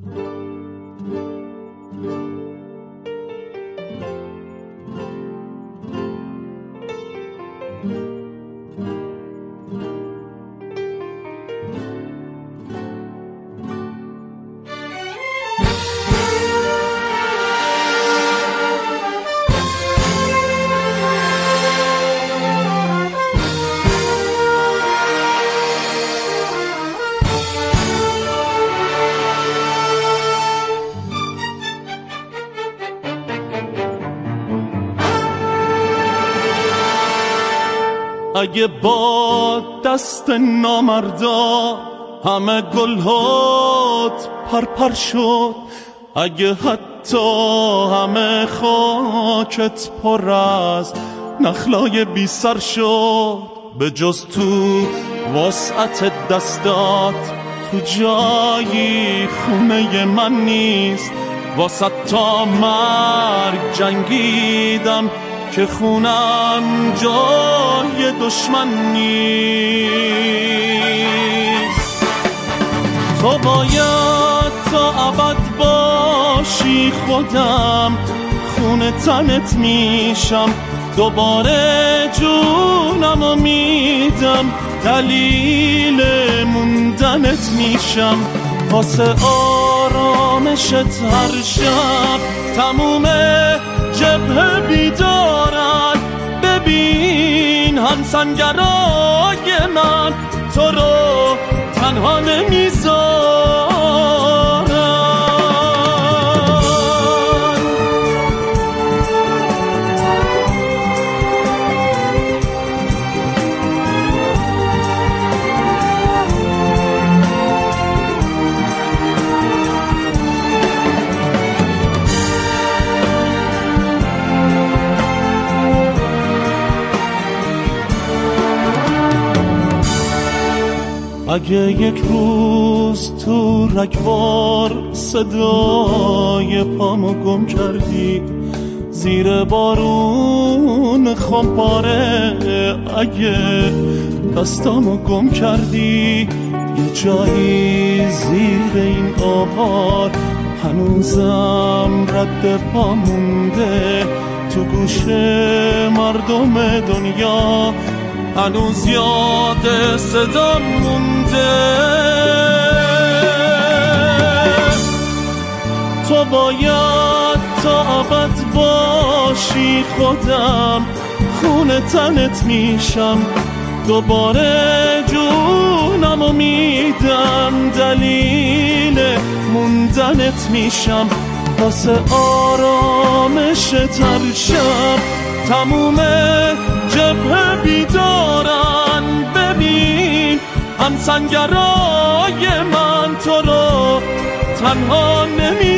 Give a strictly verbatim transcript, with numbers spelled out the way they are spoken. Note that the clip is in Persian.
اگه با دست نامردا همه گلهات پرپر شد، اگه حتی همه خاکت پر از نخلای بی سر شد، به جز تو وسعت دستات تو جایی خونه من نیست. واسه تا مرگ جنگیدم که خونم جای دشمن نیست. تو باید تا ابد باشی، خودم خون تنت میشم، دوباره جونمو میدم، دلیل موندنت میشم. واسه آرامشت هر شب تموم جبهه بیدارن، ببین همسنگرای من تو رو تنها نمیذارن. اگه یک روز تو رگبار صدای پامو گم کردی، زیر بارون خمپاره اگه دستامو گم کردی، یه جایی زیر این آوار هنوزم رد پا مونده، تو گوش مردم دنیا هنوز یاد صدا مونده. تو باید تا ابد باشی، خودم خون تنت میشم، دوباره جونمو میدم، دلیل موندنت میشم. واسه آرامشت هر شب تموم جبهه بیدارن، ببین همسنگرای من تو رو تنها نمی